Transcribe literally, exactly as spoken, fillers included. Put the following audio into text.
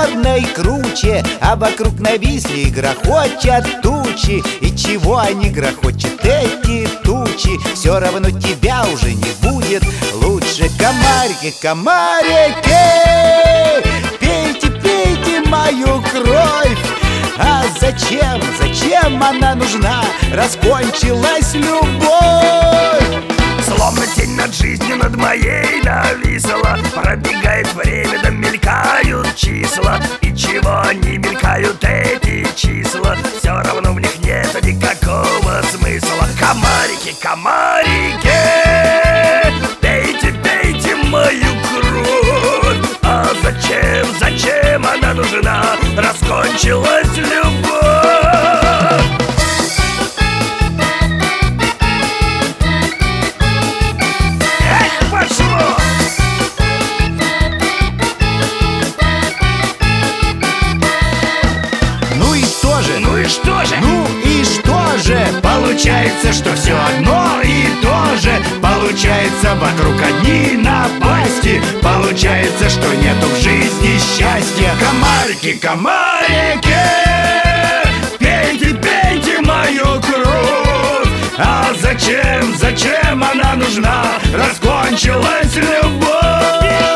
черной круче, а вокруг нависли и грохочут тучи. И чего они грохочут, эти тучи? Все равно тебя уже не будет лучше. Комарики, комарики, пейте, пейте мою кровь. А зачем, зачем она нужна? Раскончилась любовь. Словно тень над жизнью над моей нависла. Пробегает время, да мелькают числа. И чего они мелькают, эти числа? Все равно в них нет никакого смысла. Комарики, комарики, пейте, пейте мою кровь. А зачем, зачем она нужна? Раскончилась любовь. Ну и что же? Ну и что же? Ну и что же? Получается, что все одно и то же. Получается, вокруг одни напасти. Получается, что нету в жизни счастья. Комарики, комарики, пейте, пейте мою кровь. А зачем, зачем она нужна? Раскончилась любовь.